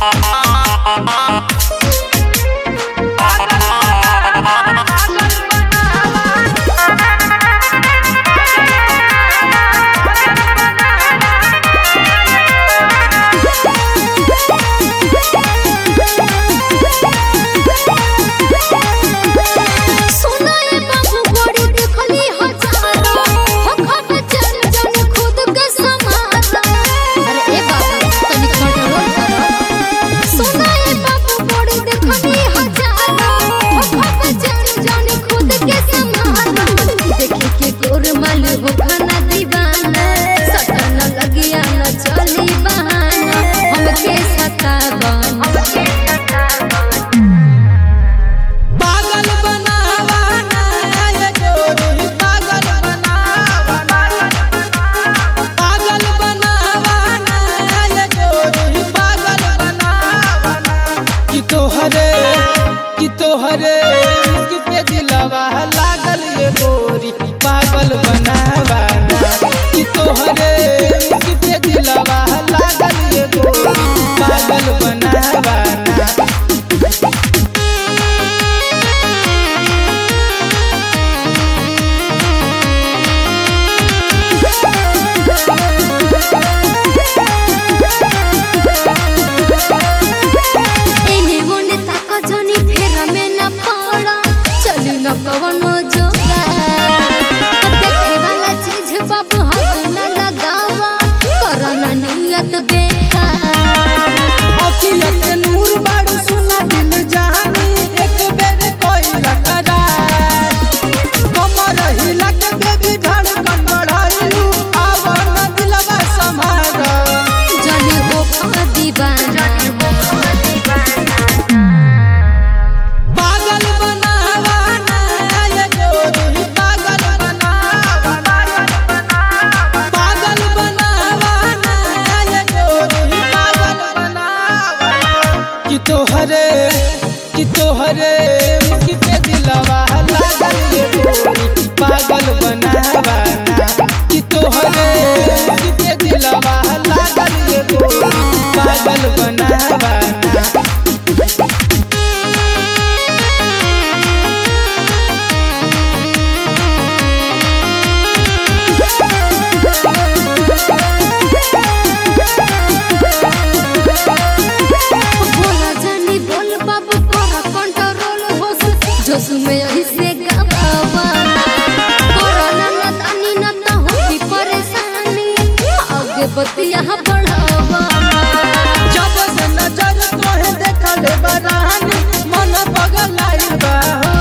तोहरे पे दिलवा लागल ये गोरी पागल बनावाना कि तोहरे पे दिलवा लागल ये गोरी पागल बनावाना। कवनो जोगा देखे वाला चीज बाबू हाथ न लगावा करना नियत बेकार अखिलत नूर बाड़ू सुना दिल जानी एक बेर कोई लकड़ा कमर हिला के बेबी धड़कन बढ़ाइलू आवन दिलवा समारा जाने हो दीवाना कि तोहरे पे दिलवा लागल ये गोरी पागल बनावाना कि तोहरे पे दिलवा लागल ये गोरी पागल बनावाना। में ऐसे गवाना कोरोना न तानी न त होती परेशानी आगे बतिया बढ़ावा जब से नजर तोहे देखल बरानी मन पगलाई बा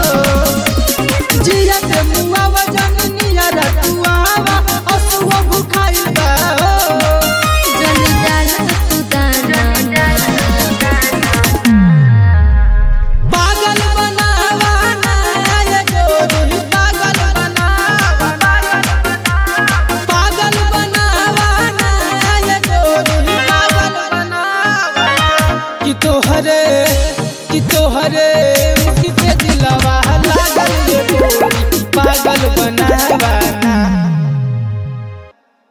जिया के मुआ वजन नियर तुआवा असुआ भुखाई बा जन जाना तू दाना कि तोहरे पे दिलवा